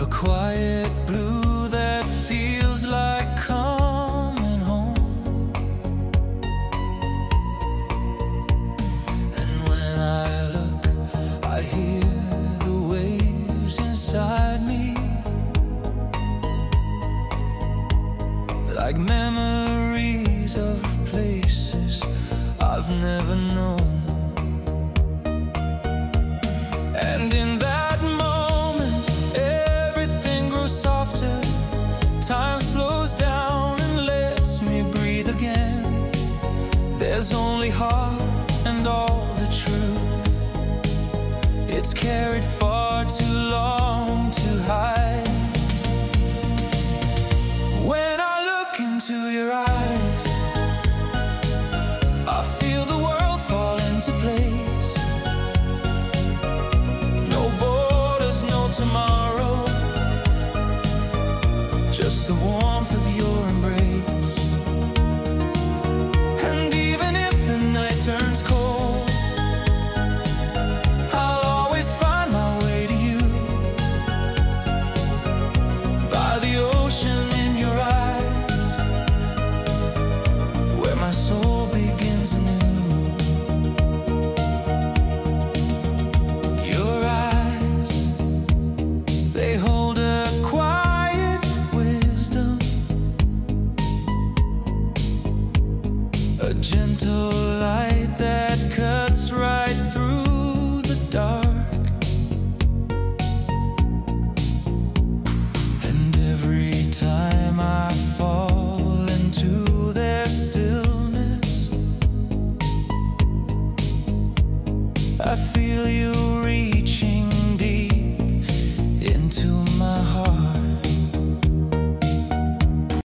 quiet blue that feels like coming home. And when I look, I hear the waves inside me, like memories of places I've never known. And in that moment, everything grows softer. Time slows down and lets me breathe again. There's only heart and all the truth. It's carried far too long to hide. When I look into your eyes, I feel the world fall into place. No borders, no tomorrow, just the warmth of your embrace. And even if the night turns cold, I'll always find my way to you. By the ocean in your eyes, where my soul begins anew. Your eyes, they hold a quiet wisdom, a gentle light that cuts right through the dark. And every time I fall into their stillness, I feel you reach